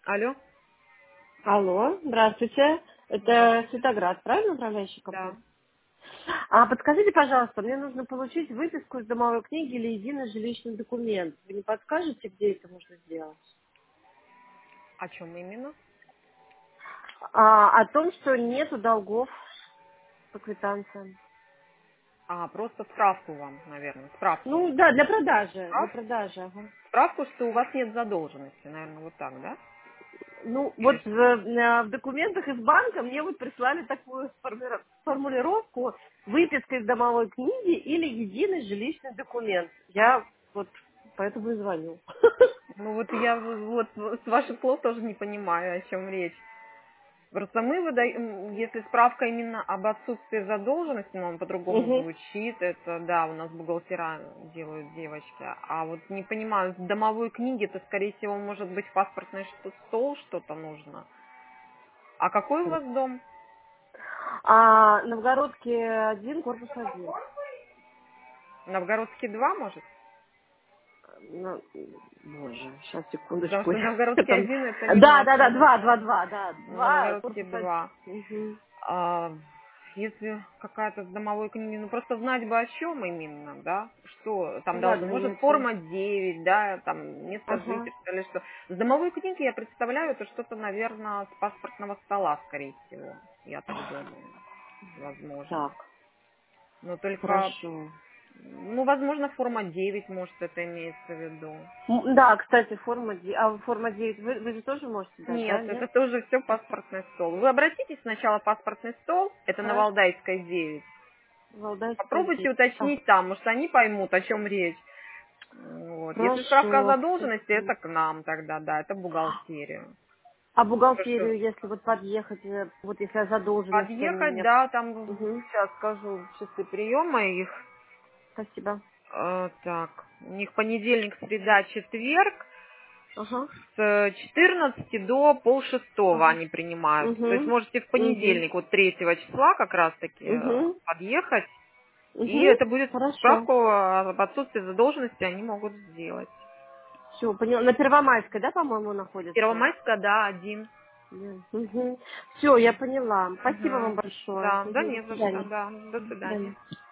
Алло? Алло, здравствуйте. Здравствуйте. Это Светоград, правильно, управляющая Да. компания? Подскажите, пожалуйста, мне нужно получить выписку из домовой книги или единый жилищный документ. Вы не подскажете, где это можно сделать? О чем именно? О том, что нету долгов по квитанциям. Просто справку вам, наверное. Справку. Ну, да, для продажи, Справку? ага. Справку, что у вас нет задолженности, наверное, вот так, да? Ну, Или вот что? в документах из банка мне вот прислали такую формулировку выписка из домовой книги или единый жилищный документ. Я вот поэтому и звоню. Ну вот я вот с ваших слов тоже не понимаю, о чем речь. Просто мы выдаем, если справка именно об отсутствии задолженности, но он по-другому Мгм. звучит, это да, у нас бухгалтера делают девочки. А вот не понимаю, в домовой книге это, скорее всего, может быть, в паспортный стол что-то нужно. А какой у вас дом? Новгородский 1, корпус 1. Новгородский 2, может? Ну, боже, сейчас, Потому секундочку. что Новгородский Там... один это Да, немножко 2, да. 2, Новгородский корпус 1. 2. Мгм. А, если какая-то с домовой книги, ну просто знать бы о чем именно, да? Что там должно, Ладно, может если... форма 9, да, там место Ага. жительства или что. С домовой книги я представляю, это что-то, наверное, с паспортного стола, скорее всего. Я так думаю. Возможно. Так, Но только, хорошо. ну, возможно, форма 9, может, это имеется в виду. Да, кстати, форма 9 вы же тоже можете дать, Нет, да, нет? это тоже все паспортный стол. Вы обратитесь сначала в паспортный стол, это на Хорошо. Валдайской 9. Валдайская Попробуйте 9. уточнить там, может они поймут, о чем речь. Вот. Если справка о Хорошо. задолженности, это к нам тогда, да, это бухгалтерия. А Хорошо. бухгалтерию, если вот подъехать, вот если задолженность, они Подъехать, мне... да, там Угу. сейчас скажу часы приема их. Спасибо. Так, у них понедельник, среда, четверг Ага. с 14 до полшестого Ага. они принимают. То есть Угу. можете в Угу. понедельник, вот 3 числа как раз таки Угу. подъехать. И Угу. это будет Хорошо. справку об отсутствии задолженности они могут сделать. Все, поняла. На Первомайской, да, по-моему, находится? Первомайская, да, один. Угу. Все, я поняла. Спасибо вам Мгм. большое. Да, да, Угу. До не за что, свидания. да. До До свидания. свидания.